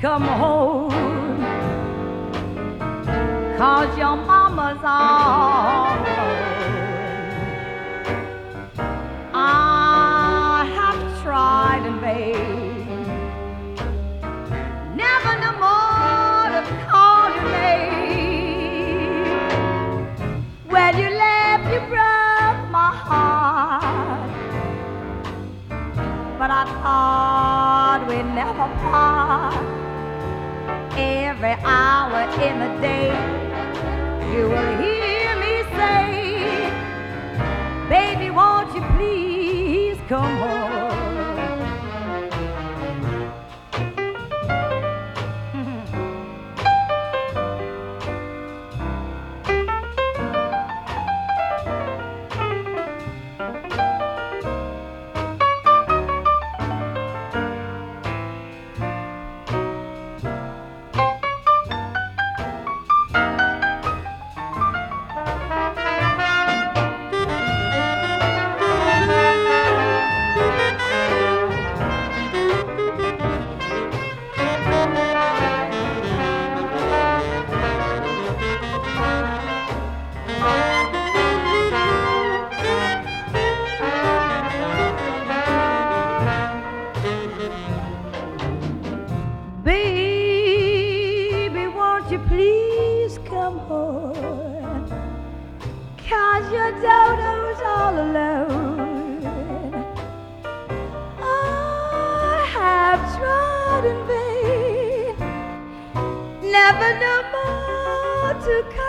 come home, 'cause your mama's all alone. I have tried in vain, never no more to call your name. When you left, you broke my heart, but I thought we'd never part. Every hour in the day, you will hear me say, baby, won't you please come home? Baby, won't you please come home? 'Cause your dodo's all alone. I have tried in vain, never no more to come.